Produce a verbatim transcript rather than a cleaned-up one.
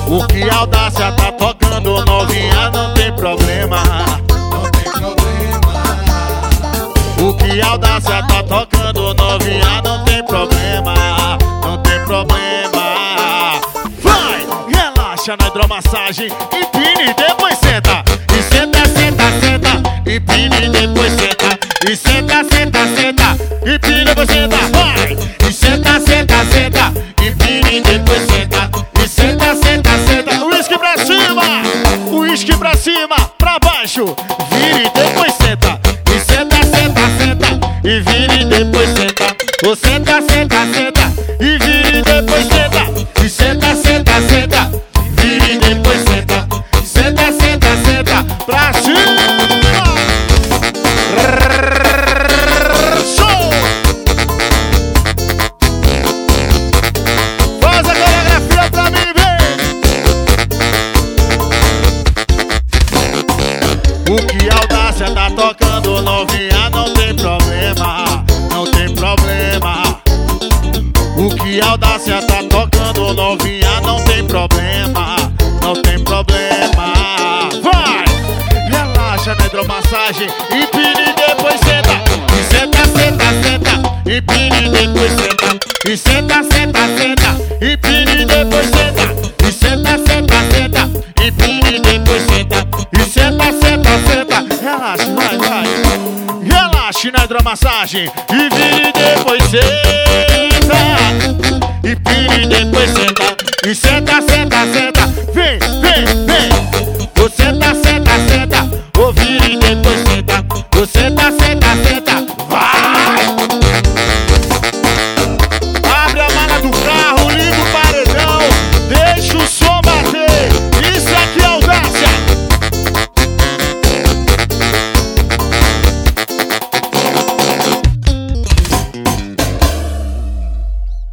O que audácia tá tocando, novinha, não tem problema. Não tem problema. O que audácia tá tocando, novinha, não tem problema. Não tem problema. Vai, relaxa na hidromassagem, empine e depois senta. E senta, senta, senta, empine e depois senta. E senta, senta, senta, empine e depois senta. Vai, e senta, senta, senta, empine e depois senta. E senta, senta, senta, uísque pra cima, uísque pra cima, pra baixo, vira e depois senta. E senta, senta, senta, e vira e depois senta. Ou senta, senta, senta, e vira e depois senta. E senta, senta, senta, vira e depois senta. Senta, senta, senta, pra cima. Show! Faz a coreografia pra mim, vem! O que audácia tá tocando, novinha, não tem problema. Não tem problema. O que audácia tá tocando, novinha, não tem problema. Não tem problema. Vai! Relaxa na hidromassagem, empine e depois senta. E senta, senta, senta, empine e depois senta. E senta, senta, senta, empine e depois senta. E senta, senta, senta, empine e depois senta. E senta, senta, senta. Relaxa, vai, vai. Relaxe na hidromassagem e vire e depois senta. E pire e depois senta. E senta, senta, senta. Vem, vem, vem. Ou senta, senta, senta. Ou vire e depois senta. Ou senta.